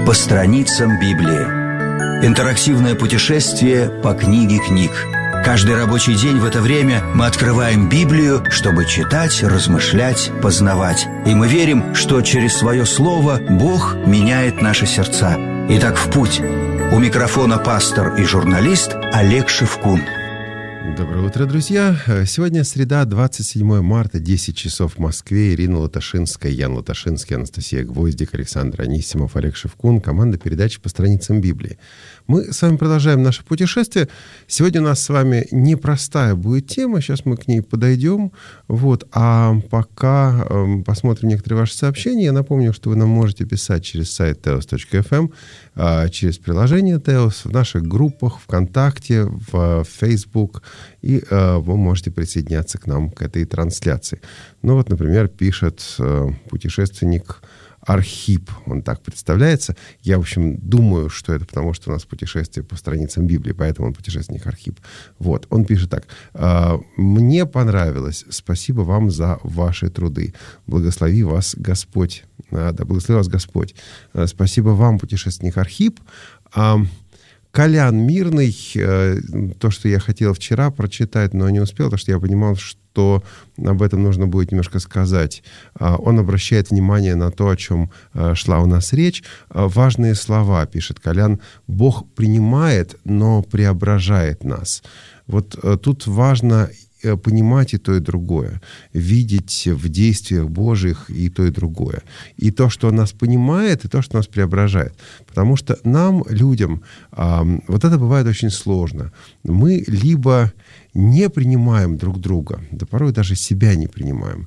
по страницам Библии. Интерактивное путешествие по книге книг. Каждый рабочий день в это время мы открываем Библию, чтобы читать, размышлять, познавать. И мы верим, что через свое слово Бог меняет наши сердца. Итак, в путь. У микрофона пастор и журналист Олег Шевкун. Доброе утро, друзья. Сегодня среда, 27 марта, 10 часов в Москве. Ирина Латашинская, Ян Латашинский, Анастасия Гвоздик, Александр Анисимов, Олег Шевкун. Команда передачи «По страницам Библии». Мы с вами продолжаем наше путешествие. Сегодня у нас с вами непростая будет тема. Сейчас мы к ней подойдем. А пока посмотрим некоторые ваши сообщения. Я напомню, что вы нам можете писать через сайт teos.fm, через приложение Teos, в наших группах ВКонтакте, в Facebook, и вы можете присоединяться к нам, к этой трансляции. Например, пишет путешественник Архип, он так представляется. Я, в общем, думаю, что это потому, что у нас путешествие по страницам Библии, поэтому он путешественник Архип. Он пишет так. «Мне понравилось. Спасибо вам за ваши труды. Благослови вас Господь». Благослови вас Господь. Спасибо вам, путешественник Архип. Колян Мирный, то, что я хотел вчера прочитать, но не успел, потому что я понимал, что об этом нужно будет немножко сказать. Он обращает внимание на то, о чем шла у нас речь. Важные слова, пишет Колян. «Бог принимает, но преображает нас». Тут важно понимать и то, и другое. Видеть в действиях Божьих и то, и другое. И то, что Он нас понимает, и то, что нас преображает. Потому что нам, людям, это бывает очень сложно. Мы либо не принимаем друг друга, да порой даже себя не принимаем.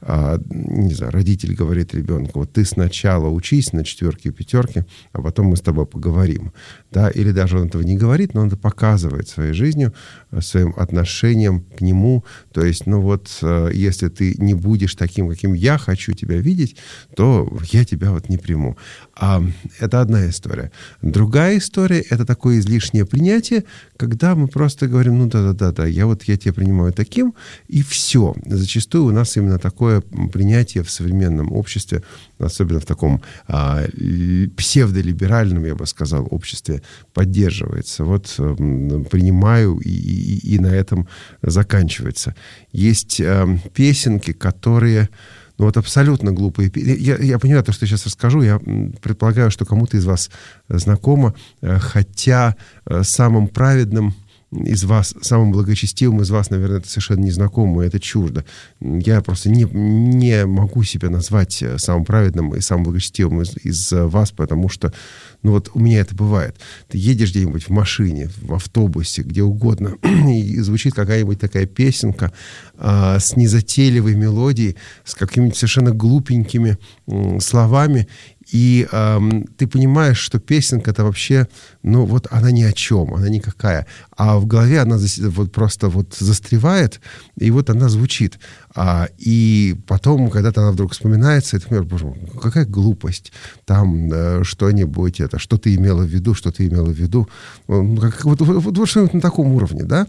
Не знаю, родитель говорит ребенку: ты сначала учись на 4 и 5, а потом мы с тобой поговорим. Да? Или даже он этого не говорит, но он это показывает своей жизнью, своим отношением к нему. То есть, если ты не будешь таким, каким я хочу тебя видеть, то я тебя не приму. Это одна история. Другая история — это такое излишнее принятие, когда мы просто говорим: да, я тебя принимаю таким, и все. Зачастую у нас именно такое принятие в современном обществе, особенно в таком псевдолиберальном, я бы сказал, обществе, поддерживается. Принимаю, и на этом заканчивается. Есть песенки, которые... абсолютно глупые. Я понимаю, то, что я сейчас расскажу, я предполагаю, что кому-то из вас знакомо, хотя самым праведным из вас, самым благочестивым из вас, наверное, это совершенно незнакомо, это чуждо. Я просто не могу себя назвать самым праведным и самым благочестивым из вас, потому что, у меня это бывает. Ты едешь где-нибудь в машине, в автобусе, где угодно, и звучит какая-нибудь такая песенка с незатейливой мелодией, с какими-то совершенно глупенькими словами, и ты понимаешь, что песенка-то вообще, она ни о чем, она никакая. А в голове она просто застревает, и она звучит. И потом, когда-то она вдруг вспоминается, и ты понимаешь: боже мой, какая глупость. Там что-нибудь, что ты имела в виду, что ты имела в виду. Что-нибудь на таком уровне, да?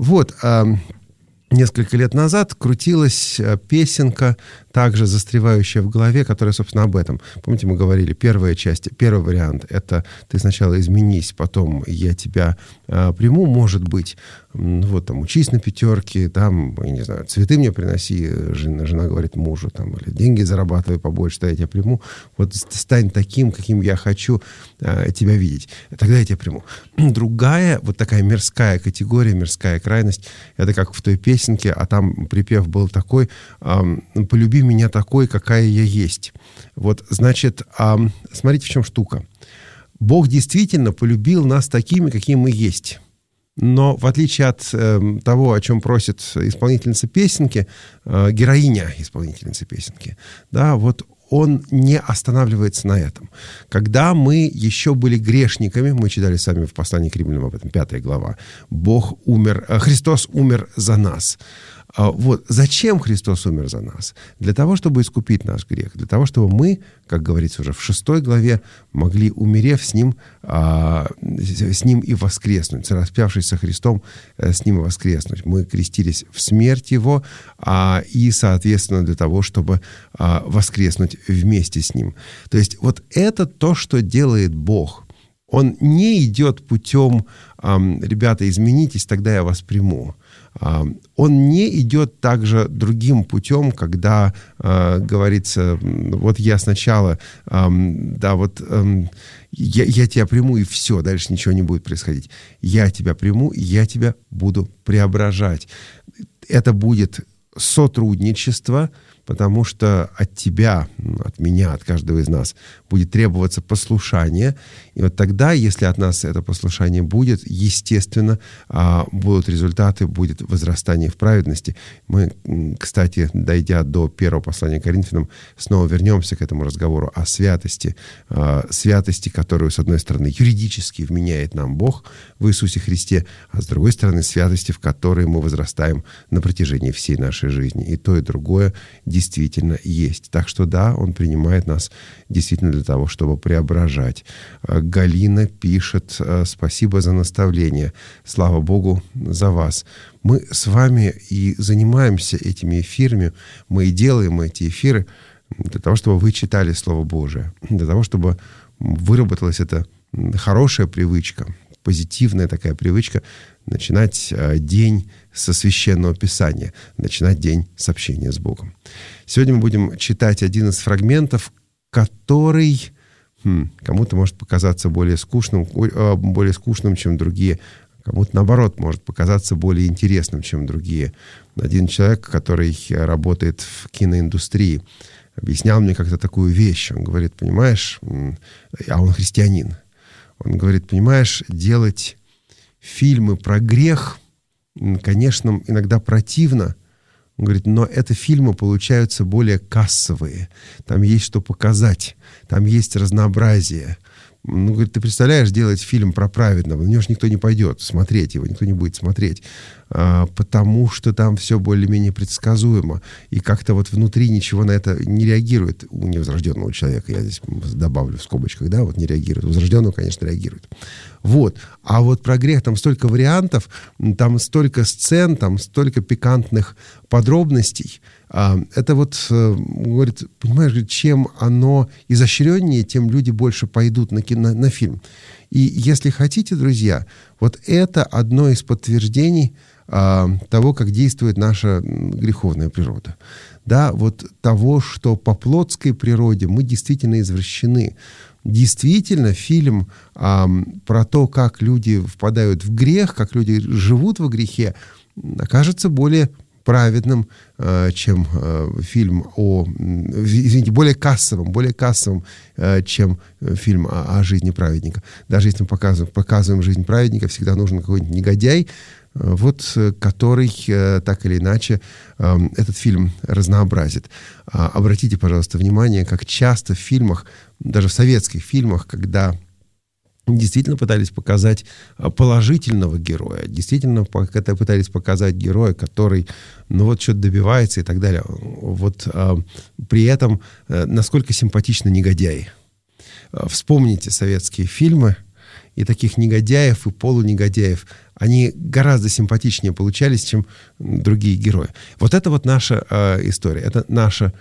Несколько лет назад крутилась песенка, также застревающая в голове, которая, собственно, об этом. Помните, мы говорили, первый вариант — это ты сначала изменись, потом я тебя приму, может быть. Учись на 5, я не знаю, цветы мне приноси, жена говорит мужу, или деньги зарабатывай побольше, что я тебя приму. Стань таким, каким я хочу тебя видеть. Тогда я тебя приму. Другая, такая мирская категория, мирская крайность, это как в той песенке, а там припев был такой: «Полюби меня такой, какая я есть». Значит, смотрите, в чем штука. Бог действительно полюбил нас такими, какие мы есть. Но в отличие от того, о чем просит исполнительница песенки, героиня исполнительницы песенки, он не останавливается на этом. Когда мы еще были грешниками, мы читали сами в послании к Римлянам об этом, 5 глава, Христос умер за нас. Вот. Зачем Христос умер за нас? Для того, чтобы искупить наш грех. Для того, чтобы мы, как говорится уже в 6 главе, могли, умерев с Ним и воскреснуть. Распявшись со Христом, с Ним и воскреснуть. Мы крестились в смерть Его, и, соответственно, для того, чтобы воскреснуть вместе с Ним. То есть вот это то, что делает Бог. Он не идет путем «ребята, изменитесь, тогда я вас приму». Он не идет также другим путем, когда говорится, вот я сначала, я тебя приму, и все, дальше ничего не будет происходить. Я тебя приму, и я тебя буду преображать. Это будет сотрудничество, потому что от тебя, от меня, от каждого из нас будет требоваться послушание. И вот тогда, если от нас это послушание будет, естественно, будут результаты, будет возрастание в праведности. Мы, кстати, дойдя до 1 послания к Коринфянам, снова вернемся к этому разговору о святости. Святости, которую, с одной стороны, юридически вменяет нам Бог в Иисусе Христе, а с другой стороны, святости, в которые мы возрастаем на протяжении всей нашей жизни. И то, и другое действительно есть. Так что да, Он принимает нас действительно для того, чтобы преображать. Галина пишет: спасибо за наставление. Слава Богу за вас. Мы с вами и занимаемся этими эфирами, мы и делаем эти эфиры для того, чтобы вы читали Слово Божие, для того, чтобы выработалась эта хорошая привычка, позитивная такая привычка начинать день со Священного Писания, начинать день с общения с Богом. Сегодня мы будем читать один из фрагментов, который кому-то может показаться более скучным, чем другие, кому-то, наоборот, может показаться более интересным, чем другие. Один человек, который работает в киноиндустрии, объяснял мне как-то такую вещь. Он говорит, понимаешь, а он христианин, он говорит, понимаешь, делать фильмы про грех, конечно, иногда противно. Он говорит, но это фильмы получаются более кассовые. Там есть что показать, там есть разнообразие. Ну, говорит, ты представляешь, делать фильм про праведного, на него же никто не пойдет смотреть его, никто не будет смотреть, потому что там все более-менее предсказуемо, и как-то вот внутри ничего на это не реагирует у невозрожденного человека, я здесь добавлю в скобочках, да, вот не реагирует, у возрожденного, конечно, реагирует. Вот, а вот про грех там столько вариантов, там столько сцен, там столько пикантных подробностей. Это вот, говорит, понимаешь, чем оно изощреннее, тем люди больше пойдут на фильм. И если хотите, друзья, вот это одно из подтверждений того, как действует наша греховная природа. Да, вот того, что по плотской природе мы действительно извращены. Действительно, фильм про то, как люди впадают в грех, как люди живут во грехе, окажется более праведным, чем фильм более кассовым, чем фильм о жизни праведника. Даже если мы показываем жизнь праведника, всегда нужен какой-нибудь негодяй, вот, который так или иначе этот фильм разнообразит. Обратите, пожалуйста, внимание, как часто в фильмах, даже в советских фильмах, когда действительно пытались показать положительного героя, действительно пытались показать героя, который, что-то добивается и так далее. Вот при этом насколько симпатичны негодяи. Вспомните советские фильмы, и таких негодяев и полунегодяев, они гораздо симпатичнее получались, чем другие герои. Вот это вот наша история, это наша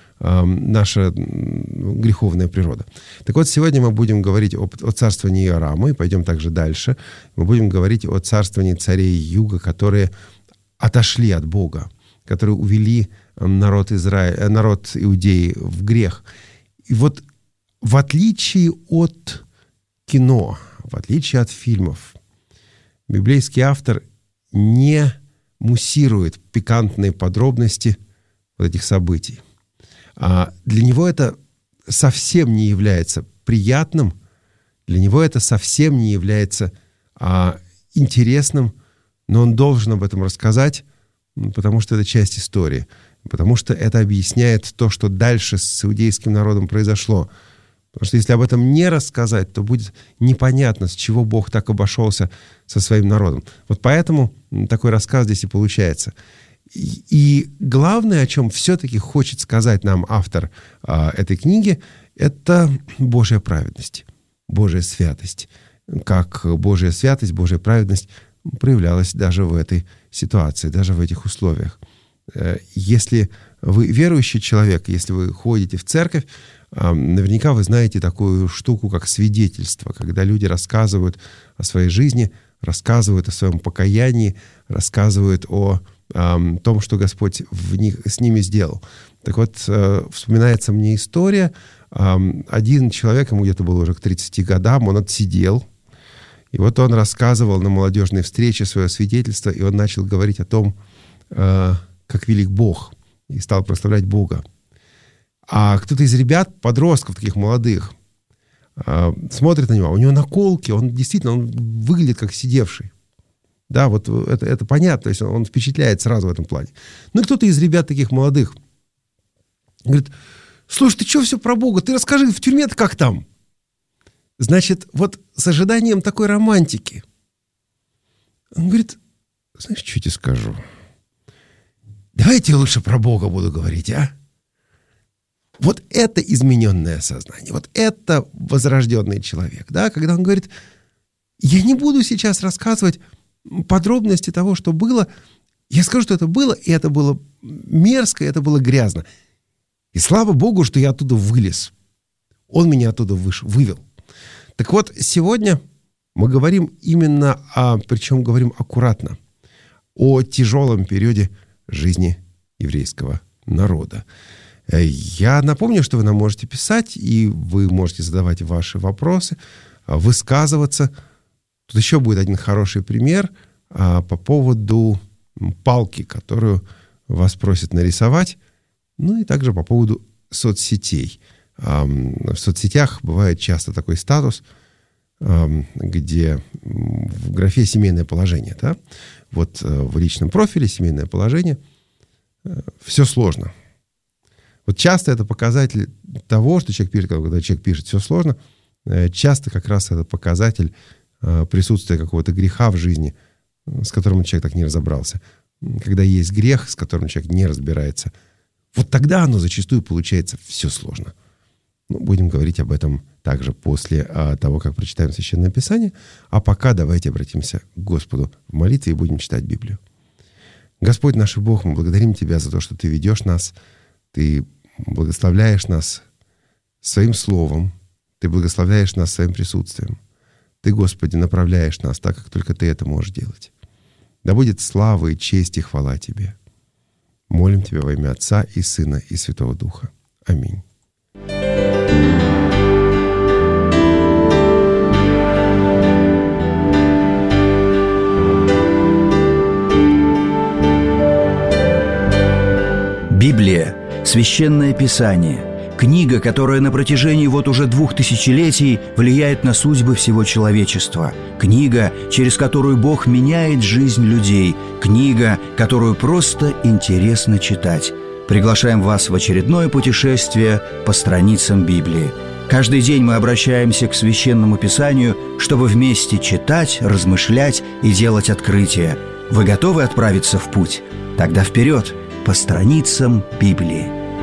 греховная природа. Так вот, сегодня мы будем говорить о царствовании Иорама, и пойдем также дальше. Мы будем говорить о царствовании царей Юга, которые отошли от Бога, которые увели народ Иудеи в грех. И вот в отличие от кино, в отличие от фильмов, библейский автор не муссирует пикантные подробности вот этих событий. Для него это совсем не является приятным, для него это совсем не является интересным, но он должен об этом рассказать, потому что это часть истории, потому что это объясняет то, что дальше с иудейским народом произошло. Потому что если об этом не рассказать, то будет непонятно, с чего Бог так обошелся со своим народом. Вот поэтому такой рассказ здесь и получается. И главное, о чем все-таки хочет сказать нам автор этой книги, это Божья праведность, Божья святость. Как Божья святость, Божья праведность проявлялась даже в этой ситуации, даже в этих условиях. Если вы верующий человек, если вы ходите в церковь, наверняка вы знаете такую штуку, как свидетельство, когда люди рассказывают о своей жизни, рассказывают о своем покаянии, рассказывают о том, что Господь с ними сделал. Так вот, вспоминается мне история. Один человек, ему где-то было уже к 30 годам, он отсидел. И вот он рассказывал на молодежной встрече свое свидетельство, и он начал говорить о том, как велик Бог, и стал прославлять Бога. А кто-то из ребят, подростков таких молодых, смотрит на него, у него наколки, он действительно выглядит как сидевший. Да, вот это понятно, то есть он впечатляет сразу в этом плане. Ну и кто-то из ребят таких молодых говорит: слушай, ты что все про Бога? Ты расскажи, в тюрьме-то как там? Значит, вот с ожиданием такой романтики. Он говорит: знаешь, что я тебе скажу? Давайте лучше про Бога буду говорить, а? Вот это измененное сознание, вот это возрожденный человек, да, когда он говорит: я не буду сейчас рассказывать подробности того, что было. Я скажу, что это было, и это было мерзко, и это было грязно. И слава Богу, что я оттуда вылез. Он меня оттуда вывел. Так вот, сегодня мы говорим именно причем говорим аккуратно, о тяжелом периоде жизни еврейского народа. Я напомню, что вы нам можете писать, и вы можете задавать ваши вопросы, высказываться. Тут еще будет один хороший пример по поводу палки, которую вас просят нарисовать, ну и также по поводу соцсетей. В соцсетях бывает часто такой статус, где в графе «семейное положение», да? Вот в личном профиле «семейное положение» все сложно. Вот часто это показатель того, что человек пишет, когда человек пишет «все сложно», часто как раз это показатель присутствия какого-то греха в жизни, с которым человек так не разобрался. Когда есть грех, с которым человек не разбирается, вот тогда оно зачастую получается «все сложно». Ну, будем говорить об этом также после того, как прочитаем Священное Писание. А пока давайте обратимся к Господу в молитве и будем читать Библию. Господь наш и Бог, мы благодарим Тебя за то, что Ты ведешь нас, Ты благословляешь нас Своим Словом, Ты благословляешь нас Своим присутствием. Ты, Господи, направляешь нас так, как только Ты это можешь делать. Да будет слава и честь и хвала Тебе. Молим Тебя во имя Отца и Сына и Святого Духа. Аминь. Библия – Священное Писание, книга, которая на протяжении вот уже 2000 летий влияет на судьбы всего человечества, книга, через которую Бог меняет жизнь людей, книга, которую просто интересно читать. Приглашаем вас в очередное путешествие по страницам Библии. Каждый день мы обращаемся к Священному Писанию, чтобы вместе читать, размышлять и делать открытия. Вы готовы отправиться в путь? Тогда вперед, по страницам Библии.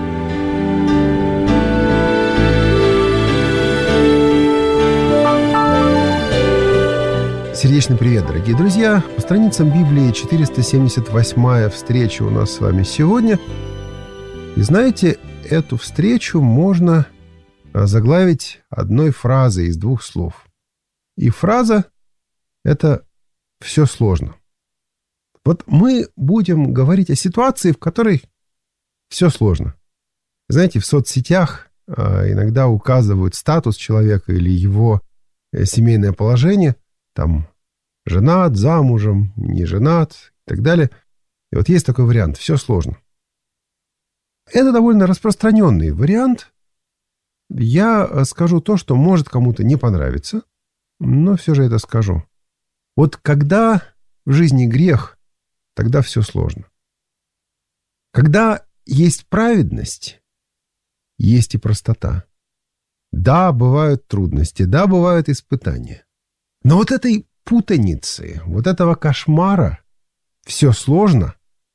Сердечный привет, дорогие друзья! По страницам Библии 478-я встреча у нас с вами сегодня. И знаете, эту встречу можно заглавить одной фразой из двух слов. И фраза — это «все сложно». Вот мы будем говорить о ситуации, в которой все сложно. Знаете, в соцсетях иногда указывают статус человека или его семейное положение, там женат, замужем, не женат и так далее. И вот есть такой вариант «все сложно». Это довольно распространенный вариант. Я скажу то, что может кому-то не понравиться, но все же это скажу. Вот когда в жизни грех, тогда все сложно. Когда есть праведность, есть и простота. Да, бывают трудности, да, бывают испытания. Но вот этой путаницы, вот этого кошмара, все сложно,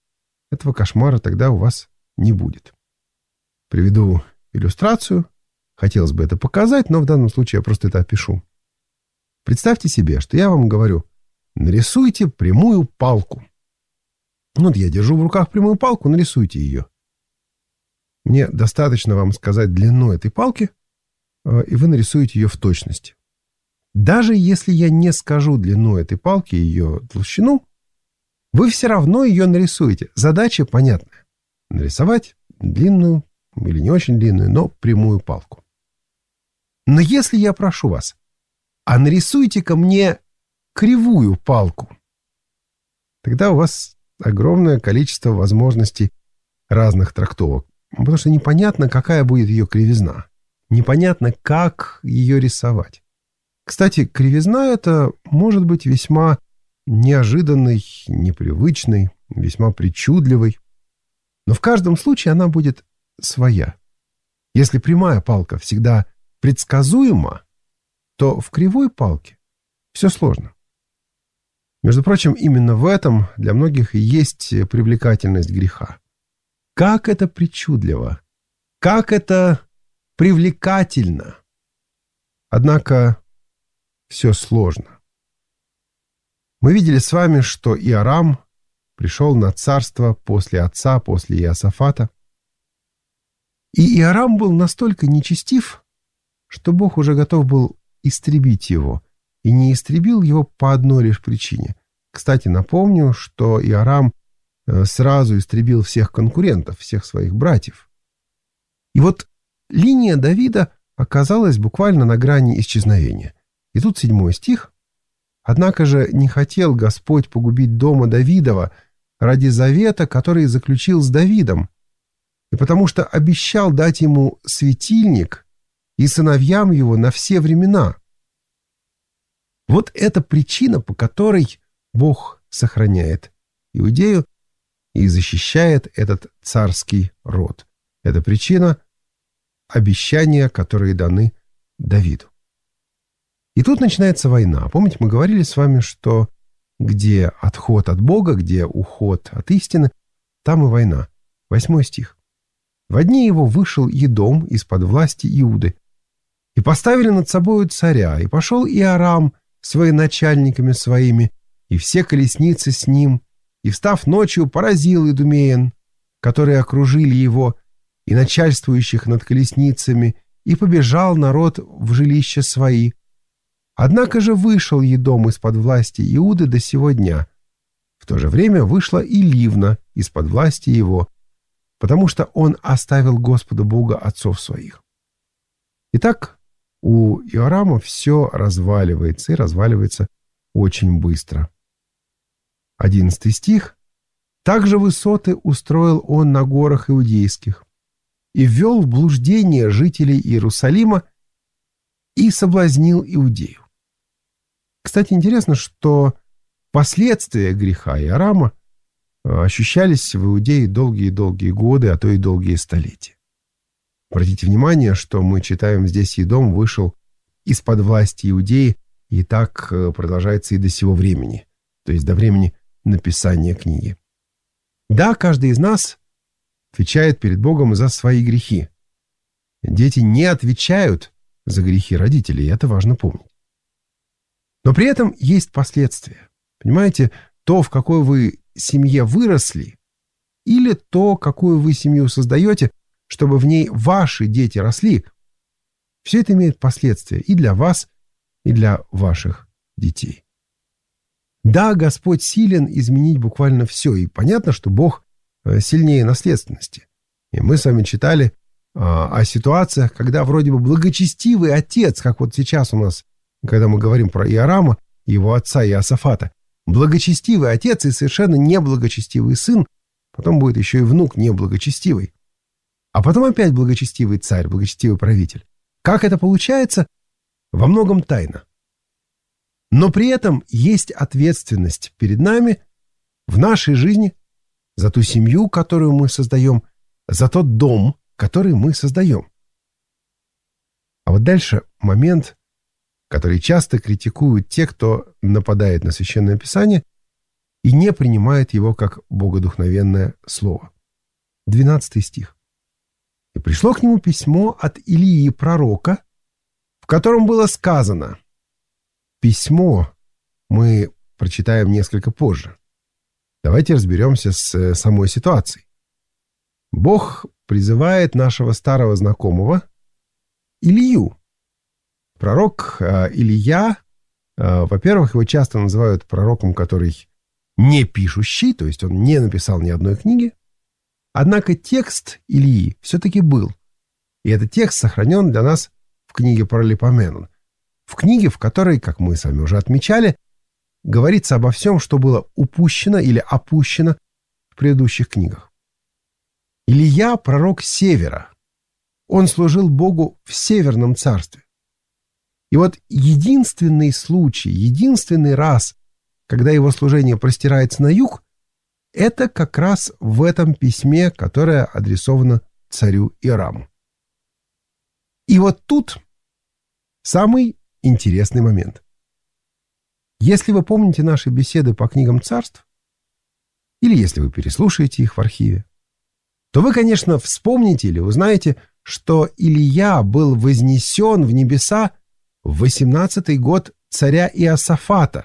этого кошмара тогда у вас не будет. Приведу иллюстрацию. Хотелось бы это показать, но в данном случае я просто это опишу. Представьте себе, что я вам говорю: нарисуйте прямую палку. Вот я держу в руках прямую палку, нарисуйте ее. Мне достаточно вам сказать длину этой палки, и вы нарисуете ее в точности. Даже если я не скажу длину этой палки, ее толщину, вы все равно ее нарисуете. Задача понятная. Нарисовать длинную или не очень длинную, но прямую палку. Но если я прошу вас: а нарисуйте-ка мне кривую палку, тогда у вас огромное количество возможностей разных трактовок. Потому что непонятно, какая будет ее кривизна. Непонятно, как ее рисовать. Кстати, кривизна эта может быть весьма неожиданной, непривычной, весьма причудливой. Но в каждом случае она будет своя. Если прямая палка всегда предсказуема, то в кривой палке все сложно. Между прочим, именно в этом для многих и есть привлекательность греха. Как это причудливо! Как это привлекательно! Однако все сложно. Мы видели с вами, что Иорам пришел на царство после отца, после Иосафата. И Иорам был настолько нечестив, что Бог уже готов был истребить его, и не истребил его по одной лишь причине. Кстати, напомню, что Иорам сразу истребил всех конкурентов, всех своих братьев. И вот линия Давида оказалась буквально на грани исчезновения. И тут 7 стих. «Однако же не хотел Господь погубить дома Давидова ради завета, который заключил с Давидом, и потому что обещал дать ему светильник и сыновьям его на все времена». Вот это причина, по которой Бог сохраняет Иудею и защищает этот царский род. Это причина обещания, которые даны Давиду. И тут начинается война. Помните, мы говорили с вами, что где отход от Бога, где уход от истины, там и война. 8 стих. «Во дни его вышел Едом из-под власти Иуды, и поставили над собою царя, и пошел Иорам с военачальниками своими, и все колесницы с ним, и, встав ночью, поразил идумеян, которые окружили его, и начальствующих над колесницами, и побежал народ в жилища свои. Однако же вышел Едом из-под власти Иуды до сего дня. В то же время вышла и Ливна из-под власти его, потому что он оставил Господа Бога отцов своих». Итак, у Иорама все разваливается, и разваливается очень быстро. 11 стих. «Также высоты устроил он на горах иудейских, и ввел в блуждение жителей Иерусалима, и соблазнил Иудею». Кстати, интересно, что последствия греха Иорама ощущались в Иудее долгие-долгие годы, а то и долгие столетия. Обратите внимание, что мы читаем здесь: Едом вышел из-под власти Иудеи, и так продолжается и до сего времени, то есть до времени написания книги. Да, каждый из нас отвечает перед Богом за свои грехи. Дети не отвечают за грехи родителей, и это важно помнить. Но при этом есть последствия. Понимаете, то, в какой вы семье выросли, или то, какую вы семью создаете, чтобы в ней ваши дети росли, все это имеет последствия и для вас, и для ваших детей. Да, Господь силен изменить буквально все, и понятно, что Бог сильнее наследственности. И мы с вами читали о ситуациях, когда вроде бы благочестивый отец, как вот сейчас у нас, когда мы говорим про Иорама и его отца Иосафата, благочестивый отец и совершенно неблагочестивый сын, потом будет еще и внук неблагочестивый, а потом опять благочестивый царь, благочестивый правитель. Как это получается? Во многом тайна. Но при этом есть ответственность перед нами в нашей жизни за ту семью, которую мы создаем, за тот дом, который мы создаем. А вот дальше момент, который часто критикуют те, кто нападает на Священное Писание, и не принимает его как богодухновенное слово. 12 стих. «И пришло к нему письмо от Илии пророка, в котором было сказано». Письмо мы прочитаем несколько позже. Давайте разберемся с самой ситуацией. Бог призывает нашего старого знакомого Илью. Пророк Илия, во-первых, его часто называют пророком, который не пишущий, то есть он не написал ни одной книги. Однако текст Илии все-таки был. И этот текст сохранен для нас в книге Паралипоменон. В книге, в которой, как мы с вами уже отмечали, говорится обо всем, что было упущено или опущено в предыдущих книгах. Илия – пророк Севера. Он служил Богу в Северном царстве. И вот единственный случай, единственный раз, когда его служение простирается на юг, это как раз в этом письме, которое адресовано царю Иораму. И вот тут самый интересный момент. Если вы помните наши беседы по книгам царств, или если вы переслушаете их в архиве, то вы, конечно, вспомните или узнаете, что Илия был вознесен в небеса в 18-й год царя Иосафата.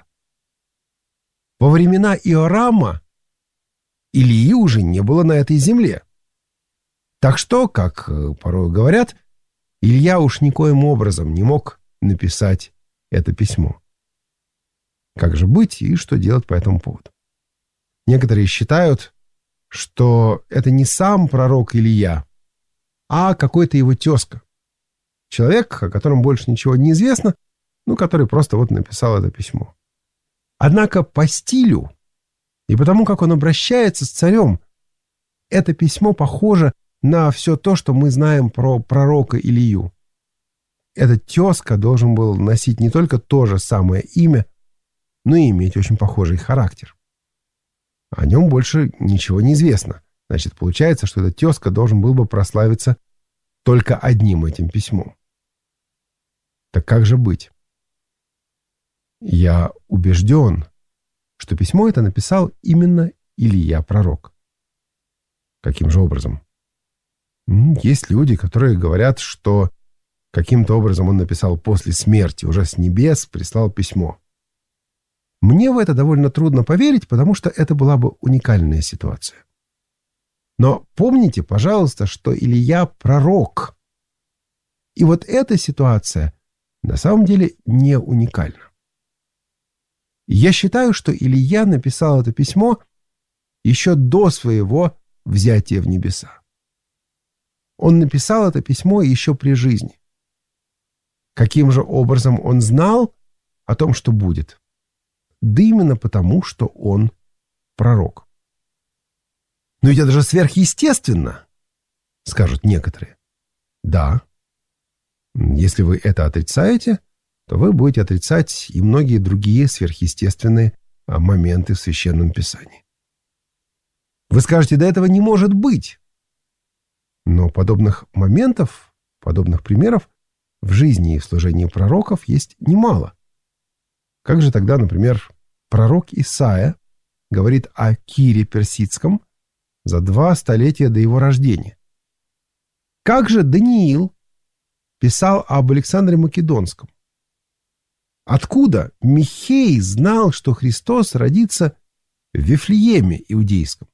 Во времена Иорама Илии уже не было на этой земле. Так что, как порой говорят, Илья уж никоим образом не мог написать это письмо. Как же быть и что делать по этому поводу? Некоторые считают, что это не сам пророк Илия, а какой-то его тезка. Человек, о котором больше ничего не известно, который просто вот написал это письмо. Однако по стилю и потому, как он обращается с царем, это письмо похоже на все то, что мы знаем про пророка Илию. Этот тезка должен был носить не только то же самое имя, но и иметь очень похожий характер. О нем больше ничего не известно. Значит, получается, что этот тезка должен был бы прославиться только одним этим письмом. Так как же быть? Я убежден, что письмо это написал именно Илия пророк. Каким же образом? Есть люди, которые говорят, что каким-то образом он написал после смерти, уже с небес прислал письмо. Мне в это довольно трудно поверить, потому что это была бы уникальная ситуация. Но помните, пожалуйста, что Илия пророк. И вот эта ситуация на самом деле не уникальна. Я считаю, что Илия написал это письмо еще до своего взятия в небеса. Он написал это письмо еще при жизни. Каким же образом он знал о том, что будет? Да именно потому, что он пророк. Но ведь это же сверхъестественно, скажут некоторые. Да. Если вы это отрицаете, то вы будете отрицать и многие другие сверхъестественные моменты в Священном Писании. Вы скажете, да этого не может быть. Но подобных моментов, подобных примеров в жизни и в служении пророков есть немало. Как же тогда, например, пророк Исаия говорит о Кире Персидском за 2 столетия до его рождения? Как же Даниил писал об Александре Македонском? Откуда Михей знал, что Христос родится в Вифлееме иудейском?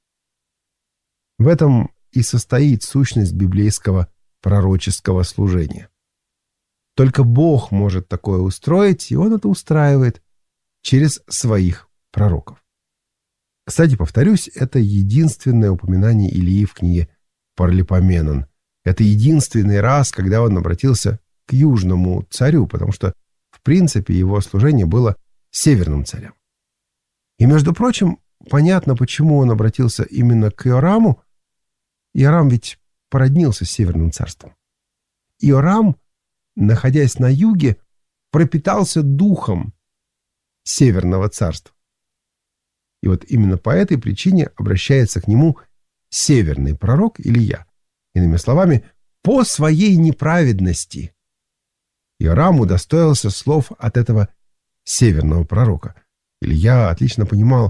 В этом и состоит сущность библейского пророческого служения. Только Бог может такое устроить, и Он это устраивает через своих пророков. Кстати, повторюсь, это единственное упоминание Илии в книге Паралипоменон. Это единственный раз, когда он обратился к южному царю, потому что, в принципе, его служение было северным царем. И, между прочим, понятно, почему он обратился именно к Иораму. Иорам ведь породнился с Северным царством. Иорам, находясь на юге, пропитался духом Северного царства. И вот именно по этой причине обращается к нему северный пророк Илия. Иными словами, по своей неправедности Иорам удостоился слов от этого северного пророка. Илия отлично понимал,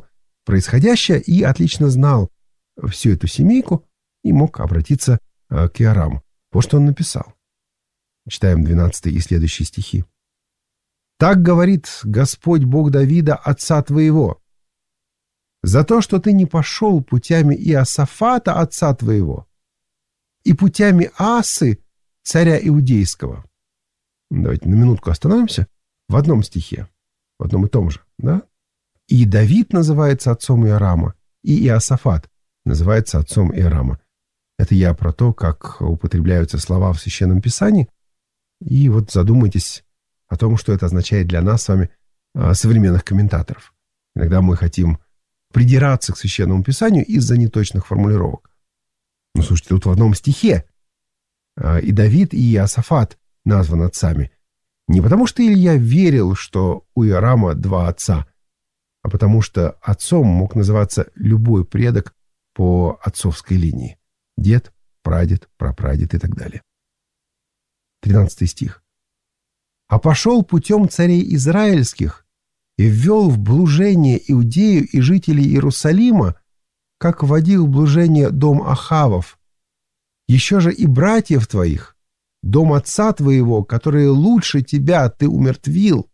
происходящее и отлично знал всю эту семейку и мог обратиться к Иораму. Вот что он написал. Читаем 12 и следующие стихи. «Так говорит Господь Бог Давида, отца твоего, за то, что ты не пошел путями Иосафата, отца твоего, и путями Асы, царя Иудейского». Давайте на минутку остановимся в одном стихе, в одном и том же, да? И Давид называется отцом Иорама, и Иосафат называется отцом Иорама. Это я про то, как употребляются слова в Священном Писании. И вот задумайтесь о том, что это означает для нас с вами, современных комментаторов. Иногда мы хотим придираться к Священному Писанию из-за неточных формулировок. Ну, слушайте, тут в одном стихе и Давид, и Иосафат назван отцами. Не потому что Илья верил, что у Иорама два отца, а потому что отцом мог называться любой предок по отцовской линии. Дед, прадед, прапрадед и так далее. 13 стих. «А пошел путем царей израильских и ввел в блужение Иудею и жителей Иерусалима, как вводил в блужение дом Ахавов. Еще же и братьев твоих, дом отца твоего, которые лучше тебя ты умертвил.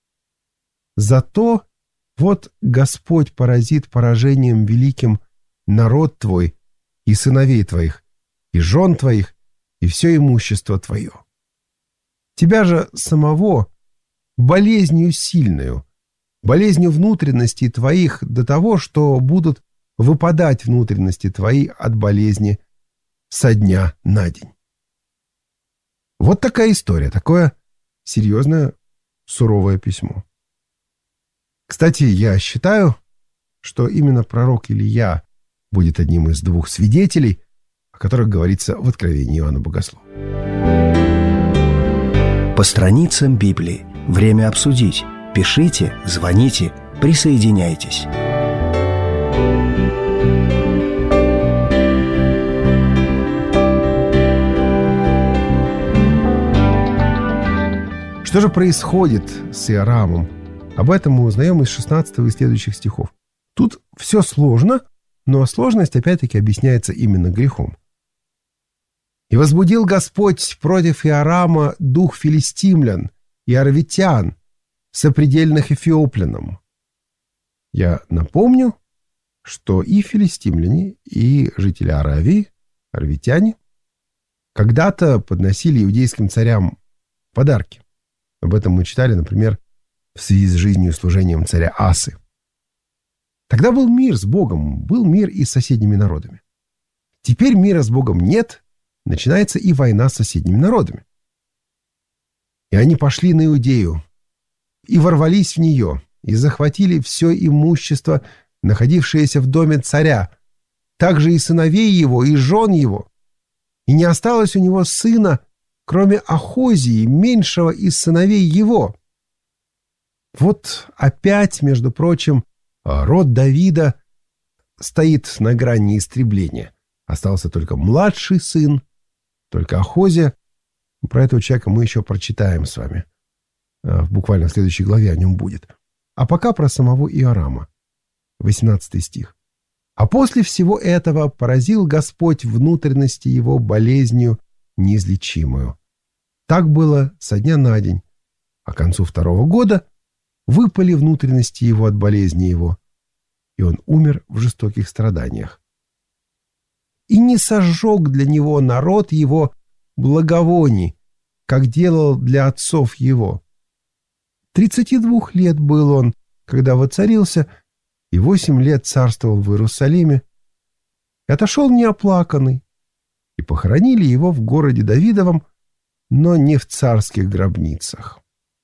Зато вот Господь поразит поражением великим народ твой и сыновей твоих, и жен твоих, и все имущество твое. Тебя же самого болезнью сильную, болезнью внутренностей твоих до того, что будут выпадать внутренности твои от болезни со дня на день». Вот такая история, такое серьезное, суровое письмо. Кстати, я считаю, что именно пророк Илия будет одним из двух свидетелей, о которых говорится в Откровении Иоанна Богослова. По страницам Библии. Время обсудить. Пишите, звоните, присоединяйтесь. Что же происходит с Иорамом? Об этом мы узнаем из 16 и следующих стихов. Тут все сложно, но сложность опять-таки объясняется именно грехом. «И возбудил Господь против Иорама дух филистимлян и арвитян, сопредельных эфиоплянам». Я напомню, что и филистимляне, и жители Аравии, арвитяне, когда-то подносили иудейским царям подарки. Об этом мы читали, например, в связи с жизнью и служением царя Асы. Тогда был мир с Богом, был мир и с соседними народами. Теперь мира с Богом нет, начинается и война с соседними народами. И они пошли на Иудею, и ворвались в нее, и захватили все имущество, находившееся в доме царя, также и сыновей его, и жен его. И не осталось у него сына, кроме Ахозии, меньшего из сыновей его. Вот опять, между прочим, род Давида стоит на грани истребления. Остался только младший сын, только Ахозия. Про этого человека мы еще прочитаем с вами. Буквально в следующей главе о нем будет. А пока про самого Иорама. 18 стих. «А после всего этого поразил Господь внутренности его болезнью неизлечимую. Так было со дня на день, а к концу 2-го года выпали внутренности его от болезни его, и он умер в жестоких страданиях. И не сожег для него народ его благовоний, как делал для отцов его. 32 лет был он, когда воцарился, и 8 лет царствовал в Иерусалиме, и отошел неоплаканный, и похоронили его в городе Давидовом, но не в царских гробницах».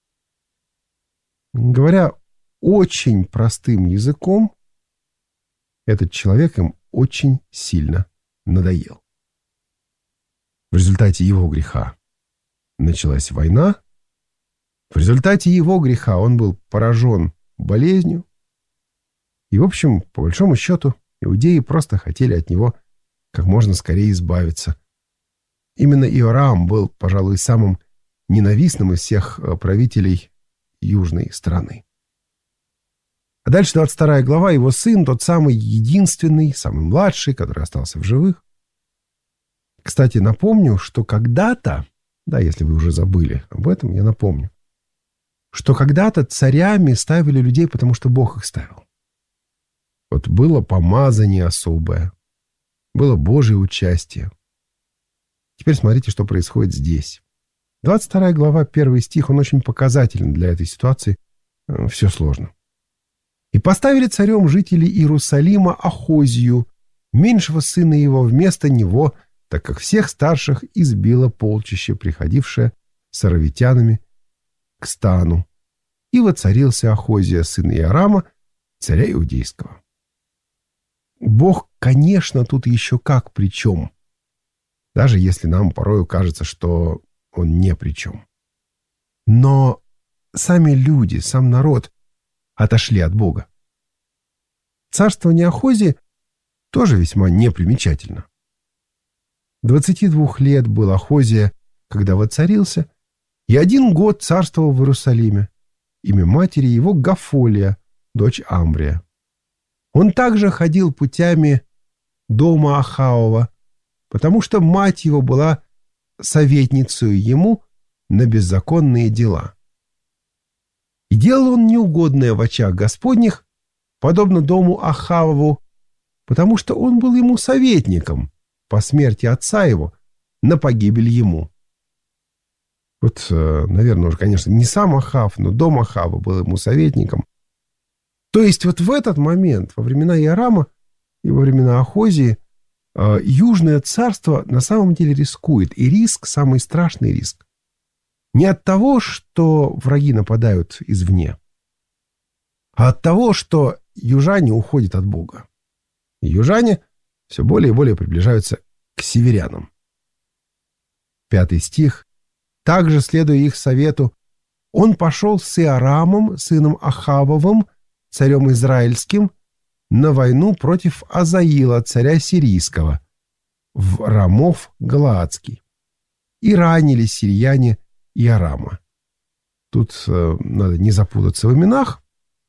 Говоря очень простым языком, этот человек им очень сильно надоел. В результате его греха началась война. В результате его греха он был поражен болезнью. И, в общем, по большому счету, иудеи просто хотели от него как можно скорее избавиться. Именно Иорам был, пожалуй, самым ненавистным из всех правителей южной страны. А дальше 22 глава, его сын, тот самый единственный, самый младший, который остался в живых. Кстати, напомню, что когда-то, да, если вы уже забыли об этом, я напомню, что когда-то царями ставили людей, потому что Бог их ставил. Вот было помазание особое, было Божье участие. Теперь смотрите, что происходит здесь. 22 глава, 1 стих, он очень показателен для этой ситуации. Все сложно. «И поставили царем жители Иерусалима Ахозию, меньшего сына его, вместо него, так как всех старших избило полчище, приходившее с аравитянами к стану. И воцарился Ахозия, сын Иорама, царя Иудейского». Бог, конечно, тут еще как при чем, даже если нам порою кажется, что он не при чем. Но сами люди, сам народ отошли от Бога. Царствование Ахозии тоже весьма непримечательно. 22 лет был Ахозия, когда воцарился, и 1 год царствовал в Иерусалиме. Имя матери его Гафолия, дочь Амбрия. Он также ходил путями дома Ахавова, потому что мать его была советницей ему на беззаконные дела. И делал он неугодное в очах Господних, подобно дому Ахавову, потому что он был ему советником по смерти отца его на погибель ему. Вот, наверное, уже, конечно, не сам Ахав, но дом Ахава был ему советником. То есть вот в этот момент, во времена Иорама и во времена Ахозии, Южное царство на самом деле рискует. И риск, самый страшный риск, не от того, что враги нападают извне, а от того, что южане уходят от Бога. И южане все более и более приближаются к северянам. 5 стих. «Также, следуя их совету, он пошел с Иорамом, сыном Ахавовым, царем израильским, на войну против Азаила, царя сирийского, в Рамов Галаадский. И ранили сирияне Иорама». Тут надо не запутаться в именах.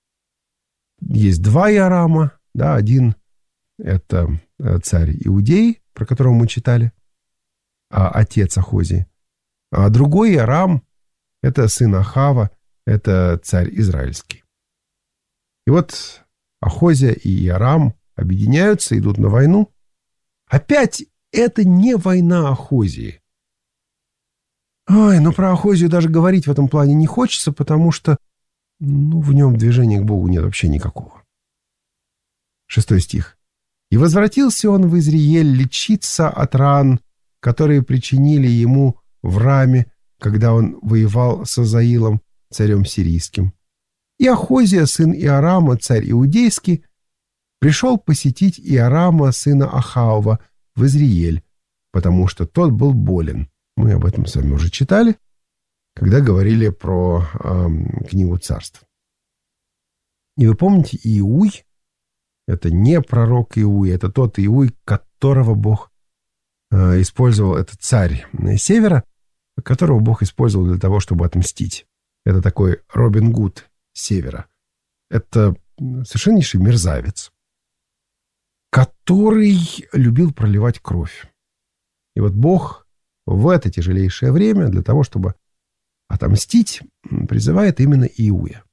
Есть 2 Иорама, да, один — это царь Иудеи, про которого мы читали, отец Ахозии, а другой Иорам — это сын Ахава, это царь израильский. И вот Ахозия и Иорам объединяются, идут на войну. Опять это не война Ахозии. Ой, но про Ахозию даже говорить в этом плане не хочется, потому что в нем движения к Богу нет вообще никакого. 6 стих. «И возвратился он в Изриель лечиться от ран, которые причинили ему в Раме, когда он воевал с Азаилом, царем сирийским. И Ахозия, сын Иорама, царь иудейский, пришел посетить Иорама, сына Ахавова, в Изриель, потому что тот был болен». Мы об этом с вами уже читали, когда говорили про книгу царств. И вы помните, Иуй — это не пророк Иуй, это тот Иуй, которого Бог использовал, это царь севера, которого Бог использовал для того, чтобы отмстить. Это такой Робин Гуд севера. Это совершеннейший мерзавец, который любил проливать кровь. И вот Бог в это тяжелейшее время для того, чтобы отомстить, призывает именно Иуя.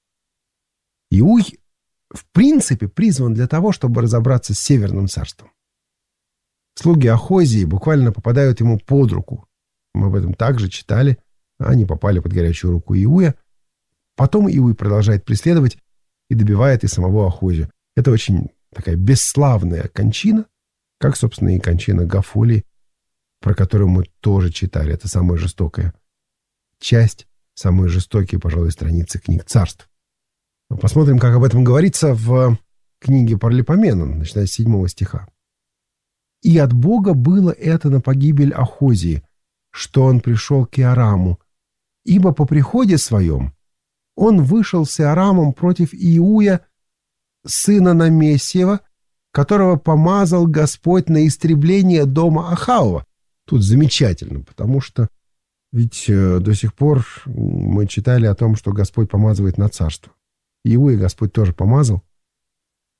Иуй, в принципе, призван для того, чтобы разобраться с Северным царством. Слуги Ахозии буквально попадают ему под руку. Мы об этом также читали. Они попали под горячую руку Иуя. Потом Иуй продолжает преследовать и добивает и самого Ахозию. Это очень такая бесславная кончина, как, собственно, и кончина Гафолии, про которую мы тоже читали. Это самая жестокая часть, самые жестокие, пожалуй, страницы книг царств. Посмотрим, как об этом говорится в книге Паралипомена, начиная с 7 стиха. «И от Бога было это на погибель Ахозии, что он пришел к Иораму, ибо по приходе своем он вышел с Иорамом против Иуя, сына Намесиева, которого помазал Господь на истребление дома Ахавова». Тут замечательно, потому что ведь до сих пор мы читали о том, что Господь помазывает на царство. Иуя Господь тоже помазал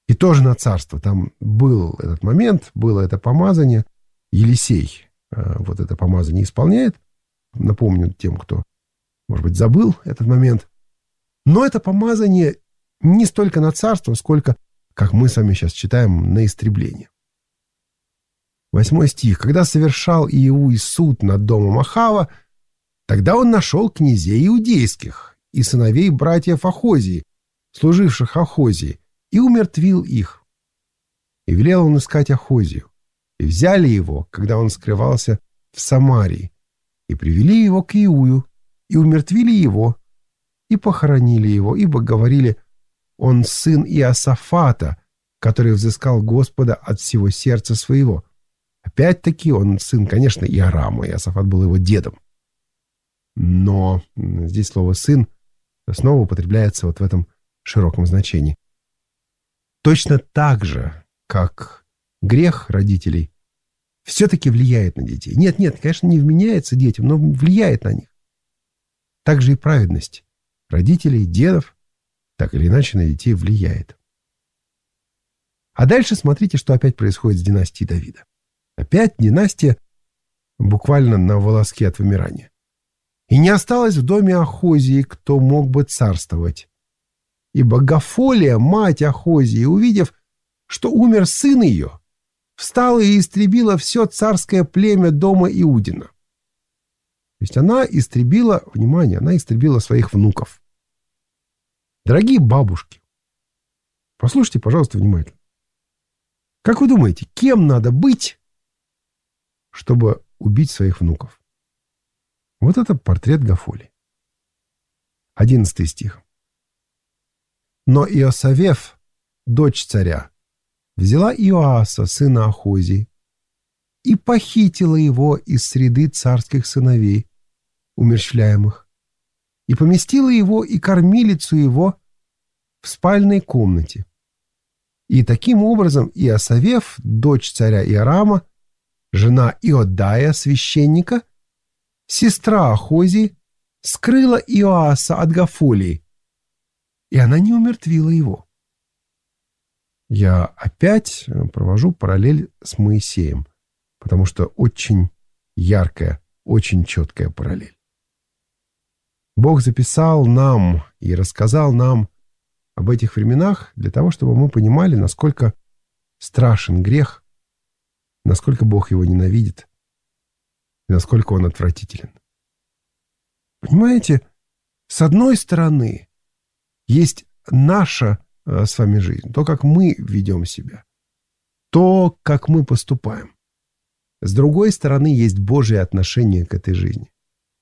И тоже на царство. Там был этот момент, было это помазание. Елисей вот это помазание исполняет. Напомню тем, кто, может быть, забыл этот момент. Но это помазание не столько на царство, сколько, как мы с вами сейчас читаем, на истребление. 8 стих. «Когда совершал Иеу суд над домом Ахава, тогда он нашел князей иудейских и сыновей братьев Ахозии, служивших Ахозии, и умертвил их. И велел он искать Ахозию. И взяли его, когда он скрывался в Самарии, и привели его к Иую, и умертвили его, и похоронили его, ибо говорили: он сын Иосафата, который взыскал Господа от всего сердца своего». Опять-таки он сын, конечно, Иорама. Иосафат был его дедом. Но здесь слово «сын» снова употребляется вот в этом широком значении. Точно так же, как грех родителей все-таки влияет на детей. Нет, конечно, не вменяется детям, но влияет на них. Так же и праведность родителей, дедов, так или иначе на детей влияет. А дальше смотрите, что опять происходит с династией Давида. Опять династия буквально на волоске от вымирания. «И не осталось в доме Ахозии, кто мог бы царствовать. Ибо Гафолия, мать Ахозии, увидев, что умер сын ее, встала и истребила все царское племя дома Иудина». То есть она истребила, внимание, она истребила своих внуков. Дорогие бабушки, послушайте, пожалуйста, внимательно. Как вы думаете, кем надо быть, чтобы убить своих внуков? Вот это портрет Гафолии. 11 стих. «Но Иосавеф, дочь царя, взяла Иоаса, сына Ахозии, и похитила его из среды царских сыновей, умерщвляемых, и поместила его и кормилицу его в спальной комнате. И таким образом Иосавеф, дочь царя Иорама, жена Иодая, священника, сестра Ахозии, скрыла Иоаса от Гафолии, и она не умертвила его». Я опять провожу параллель с Моисеем, потому что очень яркая, очень четкая параллель. Бог записал нам и рассказал нам об этих временах для того, чтобы мы понимали, насколько страшен грех, насколько Бог его ненавидит и насколько он отвратителен. Понимаете, с одной стороны есть наша с вами жизнь, то, как мы ведем себя, то, как мы поступаем. С другой стороны есть Божье отношение к этой жизни.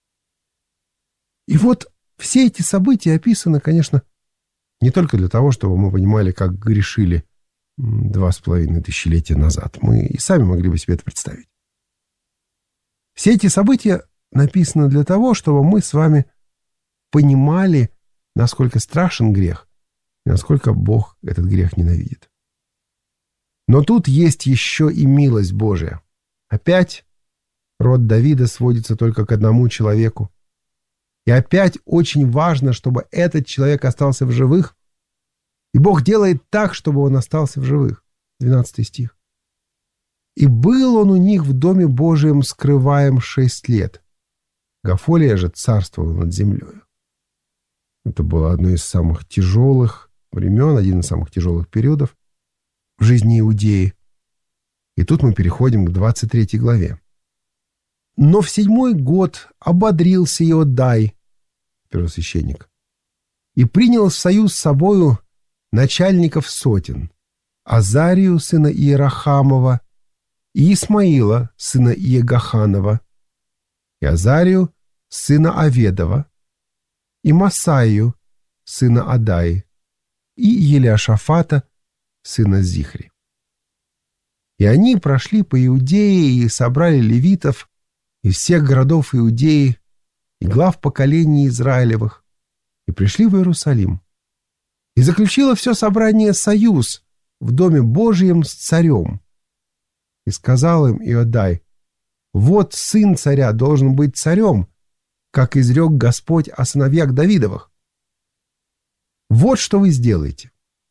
И вот все эти события описаны, конечно, не только для того, чтобы мы понимали, как грешили 2,5 тысячелетия назад. Мы и сами могли бы себе это представить. Все эти события написаны для того, чтобы мы с вами понимали, насколько страшен грех и насколько Бог этот грех ненавидит. Но тут есть еще и милость Божия. Опять род Давида сводится только к одному человеку. И опять очень важно, чтобы этот человек остался в живых. И Бог делает так, чтобы он остался в живых. 12 стих. «И был он у них в доме Божием скрываем 6 лет. Гафолия же царствовала над землей». Это было одно из самых тяжелых времен, один из самых тяжелых периодов в жизни Иудеи. И тут мы переходим к 23 главе. «Но в 7-й год ободрился Иодай, первосвященник, и принял в союз с собою начальников сотен, Азарию, сына Иерахамова, и Исмаила, сына Иегаханова, и Азарию, сына Аведова, и Масаию, сына Адаи, и Елиашафата, сына Зихри. И они прошли по Иудее и собрали левитов из всех городов Иудеи и глав поколений Израилевых, и пришли в Иерусалим. И заключило все собрание союз в доме Божьем с царем. И сказал им Иодай: вот сын царя должен быть царем, как изрек Господь о сыновьях Давидовых. Вот что вы сделаете.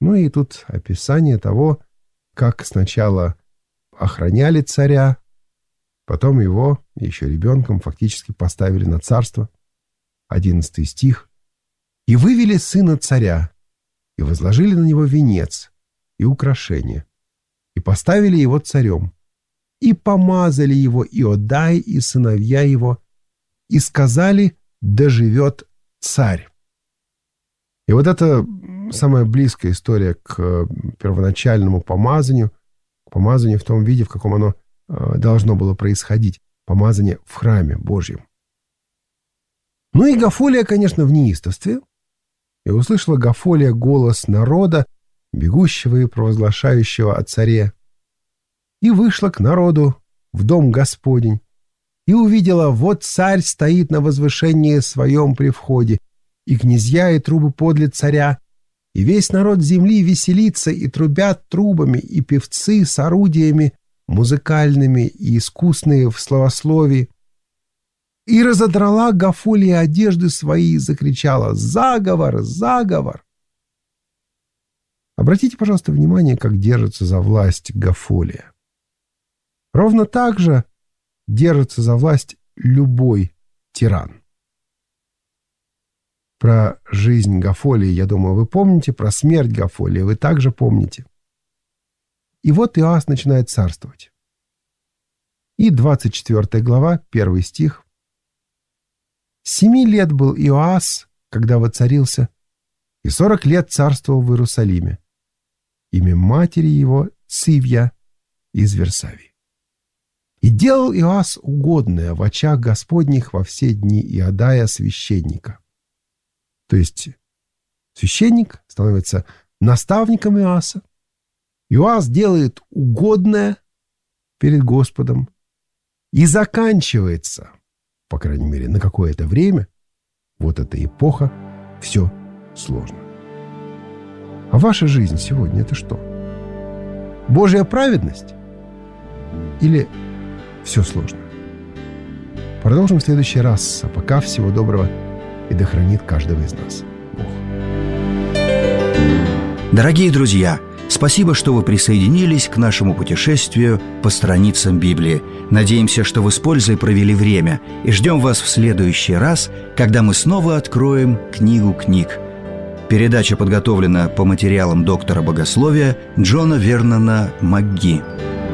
Ну и тут описание того, как сначала охраняли царя, потом его, еще ребенком, фактически поставили на царство. 11 стих. «И вывели сына царя, и возложили на него венец и украшения, и поставили его царем, и помазали его Иодай и сыновья его, и сказали: да живет царь». И вот это самая близкая история к первоначальному помазанию, к помазанию в том виде, в каком оно должно было происходить, помазание в храме Божьем. Ну и Гафолия, конечно, в неистовстве. И услышала Гафолия голос народа, бегущего и провозглашающего о царе. И вышла к народу в дом Господень, и увидела: вот царь стоит на возвышении своем при входе, и князья и трубы подле царя, и весь народ земли веселится и трубят трубами, и певцы с орудиями музыкальными и искусные в словословии. И разодрала Гафолия одежды свои и закричала: заговор, заговор. Обратите, пожалуйста, внимание, как держится за власть Гафолия. Ровно так же держится за власть любой тиран. Про жизнь Гафолии, я думаю, вы помните, про смерть Гафолии вы также помните. И вот Иоас начинает царствовать. И 24 глава, 1 стих. 7 лет был Иоас, когда воцарился, и 40 лет царствовал в Иерусалиме. Имя матери его Цивья из Версавии. И делал Иоас угодное в очах Господних во все дни Иодая священника. То есть священник становится наставником Иоаса. Иоас делает угодное перед Господом и заканчивается, по крайней мере, на какое-то время, вот эта эпоха, все сложно. А ваша жизнь сегодня — это что? Божья праведность? Или все сложно? Продолжим в следующий раз. А пока всего доброго, и да хранит каждого из нас Бог. Дорогие друзья, спасибо, что вы присоединились к нашему путешествию по страницам Библии. Надеемся, что вы с пользой провели время, и ждем вас в следующий раз, когда мы снова откроем книгу книг. Передача подготовлена по материалам доктора богословия Джона Вернона МакГи.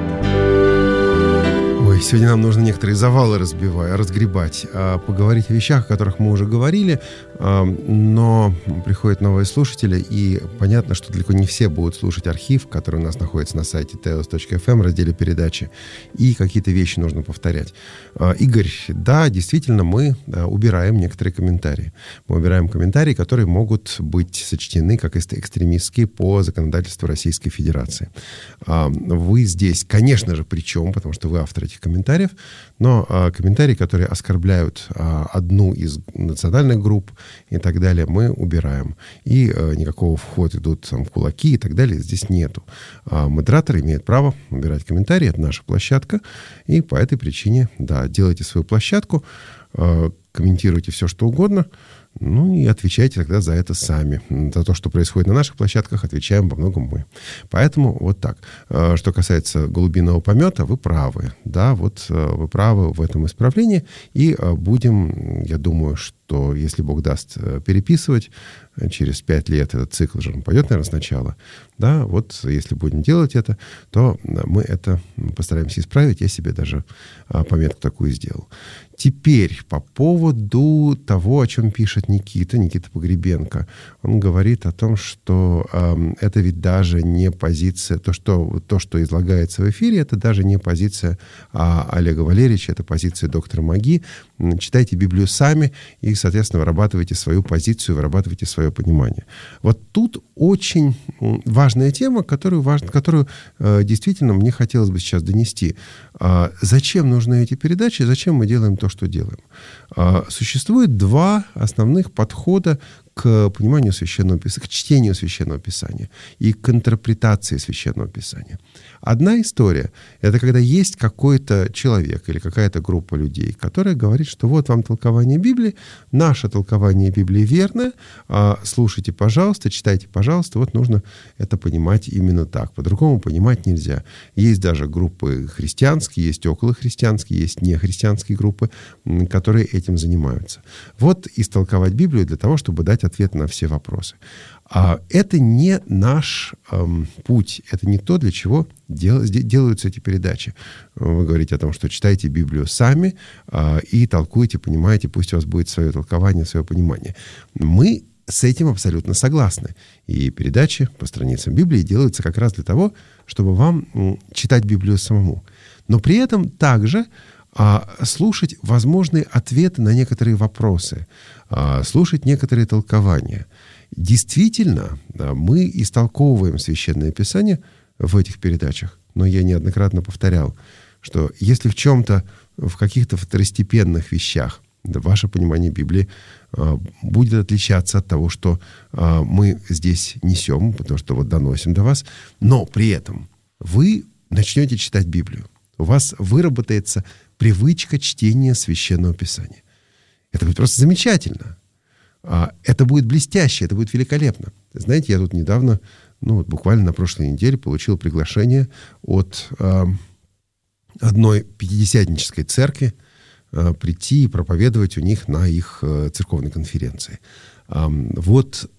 Сегодня нам нужно некоторые завалы разгребать, поговорить о вещах, о которых мы уже говорили, но приходят новые слушатели, и понятно, что далеко не все будут слушать архив, который у нас находится на сайте teos.fm в разделе передачи, и какие-то вещи нужно повторять. Игорь, да, действительно, мы убираем некоторые комментарии. Мы убираем комментарии, которые могут быть сочтены как экстремистские по законодательству Российской Федерации. Вы здесь, конечно же, при чем, потому что вы автор этих комментариев, но комментарии, которые оскорбляют одну из национальных групп и так далее, мы убираем. И никакого входа идут там в кулаки и так далее здесь нету. Модераторы имеют право убирать комментарии, это наша площадка, и по этой причине, да, делайте свою площадку, комментируйте все, что угодно, ну и отвечайте тогда за это сами. За то, что происходит на наших площадках, отвечаем во многом мы. Поэтому вот так. Что касается голубиного помета, вы правы. Да, вот вы правы в этом исправлении. И будем, я думаю, что если Бог даст переписывать, через 5 лет этот цикл же пойдет, наверное, сначала. Да, вот если будем делать это, то мы это постараемся исправить. Я себе даже пометку такую сделал. Теперь по поводу того, о чем пишет Никита Погребенко. Он говорит о том, что это ведь даже не позиция, то, что излагается в эфире, это даже не позиция Олега Валерьевича, это позиция доктора МакГи. Читайте Библию сами и, соответственно, вырабатывайте свою позицию, вырабатывайте свое понимание. Вот тут очень важная тема, которую действительно мне хотелось бы сейчас донести. Зачем нужны эти передачи, зачем мы делаем то, что делаем? Существует два основных подхода к пониманию Священного Писания, к чтению Священного Писания и к интерпретации Священного Писания. Одна история — это когда есть какой-то человек или какая-то группа людей, которая говорит, что вот вам толкование Библии, наше толкование Библии верное, слушайте, пожалуйста, читайте, пожалуйста, вот нужно это понимать именно так, по-другому понимать нельзя. Есть даже группы христианские, есть околохристианские, есть нехристианские группы, которые этим занимаются. Вот истолковать Библию для того, чтобы дать ответ на все вопросы. Это не наш путь, это не то, для чего делаются эти передачи. Вы говорите о том, что читайте Библию сами и толкуйте, понимаете, пусть у вас будет свое толкование, свое понимание. Мы с этим абсолютно согласны. И передачи по страницам Библии делаются как раз для того, чтобы вам читать Библию самому. Но при этом также слушать возможные ответы на некоторые вопросы, слушать некоторые толкования. Действительно, мы истолковываем Священное Писание в этих передачах, но я неоднократно повторял, что если в чем-то, в каких-то второстепенных вещах ваше понимание Библии будет отличаться от того, что мы здесь несем, потому что вот доносим до вас, но при этом вы начнете читать Библию. У вас выработается привычка чтения Священного Писания. Это будет просто замечательно. Это будет блестяще, это будет великолепно. Знаете, я тут недавно, буквально на прошлой неделе получил приглашение от одной пятидесятнической церкви прийти и проповедовать у них на их церковной конференции. Вот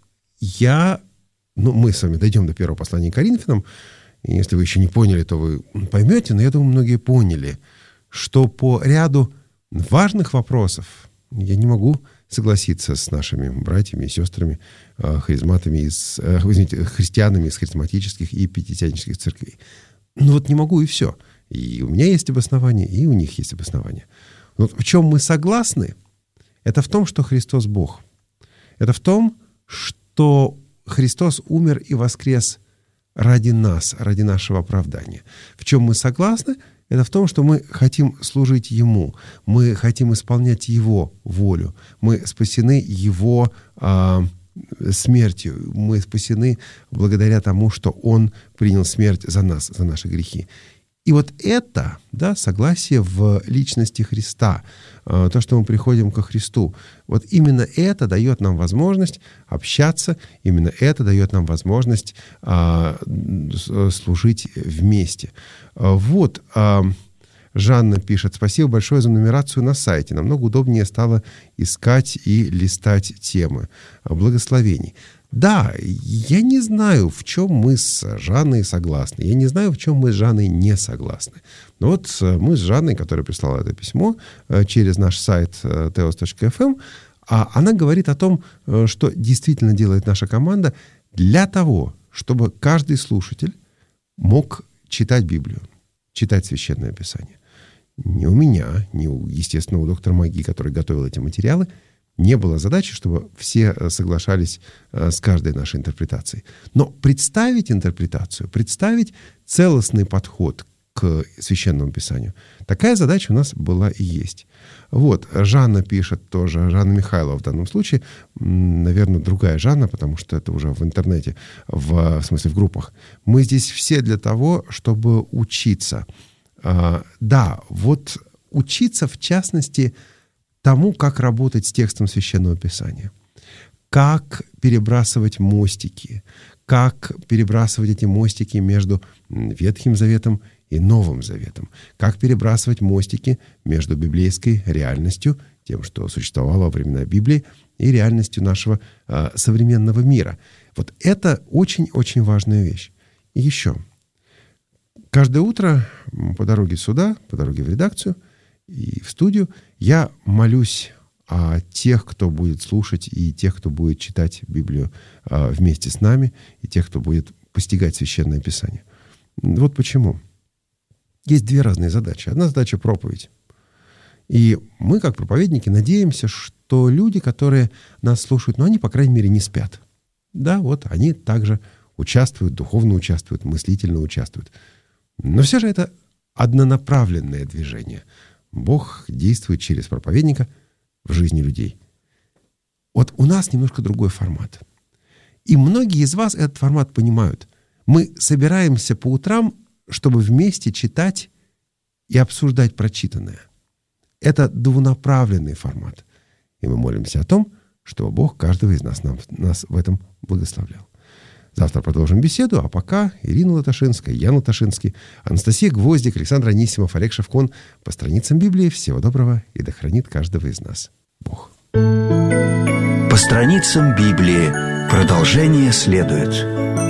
мы с вами дойдем до первого послания к Коринфянам, и если вы еще не поняли, то вы поймете, но я думаю, многие поняли, что по ряду важных вопросов я не могу согласиться с нашими братьями и сестрами, христианами из харизматических и пятидесятнических церквей. Не могу, и все. И у меня есть обоснование, и у них есть обоснование. Но в чем мы согласны, это в том, что Христос Бог. Это в том, что Христос умер и воскрес ради нас, ради нашего оправдания. В чем мы согласны, это в том, что мы хотим служить Ему, мы хотим исполнять Его волю, мы спасены Его смертью, мы спасены благодаря тому, что Он принял смерть за нас, за наши грехи. И вот это, согласие в личности Христа, то, что мы приходим ко Христу, вот именно это дает нам возможность общаться, именно это дает нам возможность служить вместе. Вот Жанна пишет: спасибо большое за нумерацию на сайте. Намного удобнее стало искать и листать темы. Благословений. Да, я не знаю, в чем мы с Жанной согласны. Я не знаю, в чем мы с Жанной не согласны. Но вот мы с Жанной, которая прислала это письмо через наш сайт teos.fm, она говорит о том, что действительно делает наша команда для того, чтобы каждый слушатель мог читать Библию, читать Священное Писание. Ни у меня, ни, естественно, у доктора Маги, который готовил эти материалы, не было задачи, чтобы все соглашались с каждой нашей интерпретацией. Но представить интерпретацию, представить целостный подход к Священному Писанию, такая задача у нас была и есть. Вот, Жанна пишет тоже, Жанна Михайлова в данном случае, наверное, другая Жанна, потому что это уже в интернете, в смысле в группах. Мы здесь все для того, чтобы учиться. Да, вот учиться, в частности, тому, как работать с текстом Священного Писания, как перебрасывать мостики, как перебрасывать эти мостики между Ветхим Заветом и Новым Заветом, как перебрасывать мостики между библейской реальностью, тем, что существовало во времена Библии, и реальностью нашего современного мира. Вот это очень-очень важная вещь. И еще. Каждое утро по дороге сюда, по дороге в редакцию и в студию я молюсь о тех, кто будет слушать, и тех, кто будет читать Библию вместе с нами, и тех, кто будет постигать Священное Писание. Вот почему. Есть две разные задачи. Одна задача — проповедь. И мы, как проповедники, надеемся, что люди, которые нас слушают, они, по крайней мере, не спят. Да, вот они также участвуют, духовно участвуют, мыслительно участвуют. Но все же это однонаправленное движение. Бог действует через проповедника в жизни людей. Вот у нас немножко другой формат. И многие из вас этот формат понимают. Мы собираемся по утрам, чтобы вместе читать и обсуждать прочитанное. Это двунаправленный формат. И мы молимся о том, чтобы Бог каждого из нас в этом благословлял. Завтра продолжим беседу, а пока Ирина Латашинская, Ян Латашинский, Анастасия Гвоздик, Александр Анисимов, Олег Шевкун по страницам Библии. Всего доброго, и да хранит каждого из нас Бог. По страницам Библии. Продолжение следует.